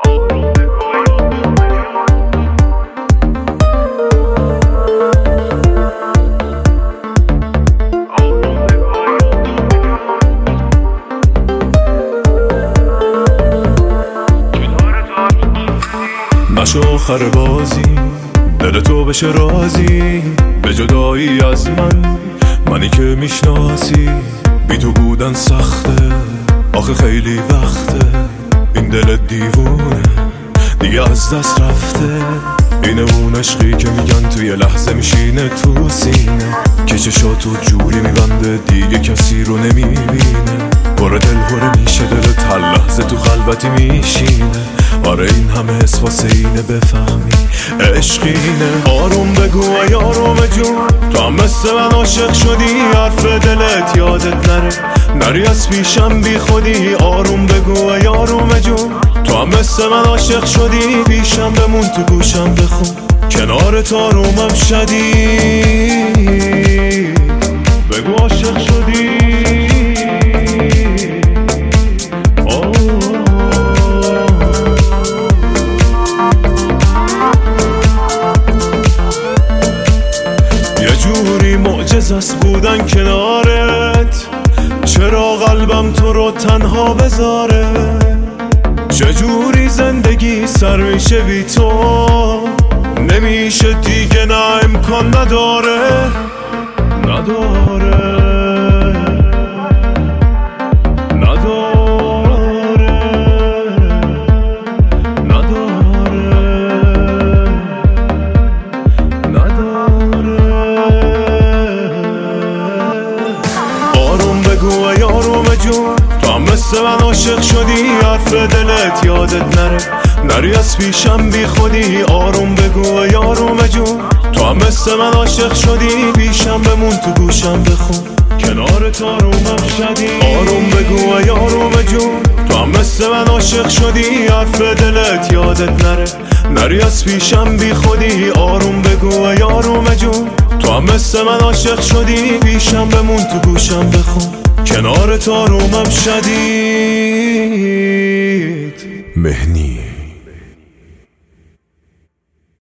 نشو آخر بازی دل تو بشه رازی به جدایی از منی که میشناسی. بی تو بودن سخته آخه خیلی وقته، این دل دیوونه دیگه از دست رفته. اینه اون عشقی که میگن توی لحظه میشینه تو سینه، که چشاتو جوری میبنده دیگه کسی رو نمیبینه. باره دل هره میشه دلت هر لحظه تو خلوتی میشینه. آره این همه حس واسه اینه بفهمی عشقینه. آروم بگو ای آروم جون، تو هم مثل من عاشق شدی، حرف دلت یادت نری از پیشم بی خودی. آروم بگو ای آروم جون، تو هم مثل من عاشق شدی، پیشم بمون تو گوشم بخون، کنارت آرومم شدی. بگو عاشق شدی. یه جوری معجزه است بودن کنارت، چرا قلبم تو رو تنها بذاره؟ چجوری زندگی سر میشه بی تو؟ نمیشه دیگه، نه امکان نداره. آروم بگو ای آروم جون، تو هم مثل من عاشق شدی، حرف دلت یادت نری از پیشم بی خودی. آروم بگو ای آروم جون، تو هم مثل من عاشق شدی، پیشم بمون تو گوشم بخون، کنارت آرومم شدی. آروم بگو ای آروم جون، تو هم مثل من عاشق شدی، حرف دلت یادت نری از پیشم بی خودی. آروم بگو ای آروم جون، تو هم مثل من عاشق شدی، پیشم بمون تو گوشم بخون، کنارت آرومم شدید. مهنی